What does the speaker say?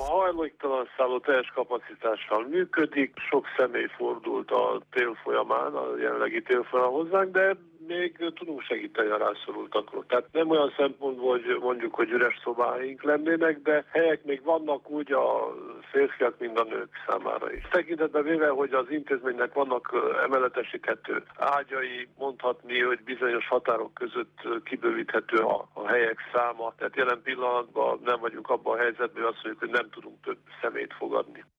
hajléktalan szálló teljes kapacitással működik, sok személy fordult a tél folyamán, a jelenlegi tél folyamán hozzánk, de még tudunk segíteni a rászorultakról. Tehát nem olyan szempontból, hogy mondjuk, hogy üres szobáink lennének, de helyek még vannak úgy a férfiak, mint a nők számára is. Tekintetben véve, hogy az intézménynek vannak emeletesíthető ágyai, mondhatni, hogy bizonyos határok között kibővíthető a helyek száma. Tehát jelen pillanatban nem vagyunk abban a helyzetben, hogy azt mondjuk, hogy nem tudunk több személyt fogadni.